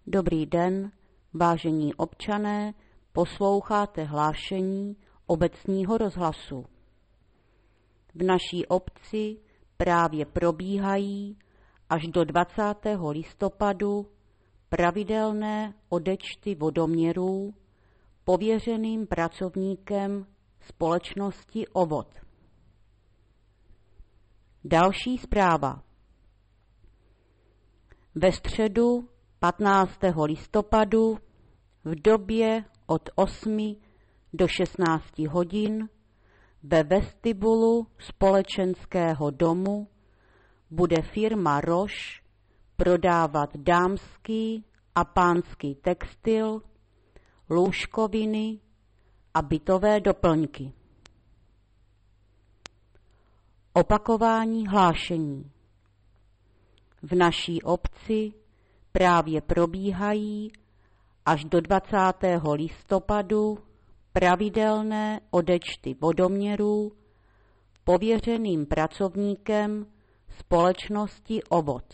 Dobrý den, vážení občané, posloucháte hlášení obecního rozhlasu. V naší obci právě probíhají až do 20. listopadu pravidelné odečty vodoměrů pověřeným pracovníkem společnosti OVOD. Další zpráva. Ve středu 15. listopadu v době od 8 do 16 hodin ve vestibulu společenského domu bude firma Roš prodávat dámský a pánský textil, lůžkoviny a bytové doplňky. Opakování hlášení. V naší obci právě probíhají až do 20. listopadu pravidelné odečty vodoměrů pověřeným pracovníkem společnosti OVOD.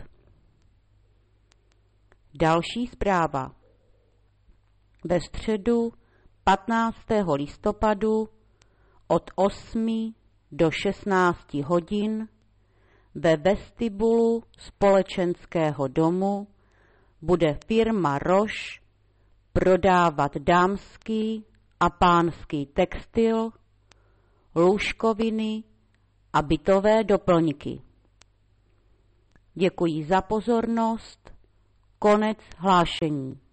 Další zpráva. Ve středu 15. listopadu od 8 do 16 hodin ve vestibulu společenského domu bude firma Roš prodávat dámský a pánský textil, lůžkoviny a bytové doplňky. Děkuji za pozornost. Konec hlášení.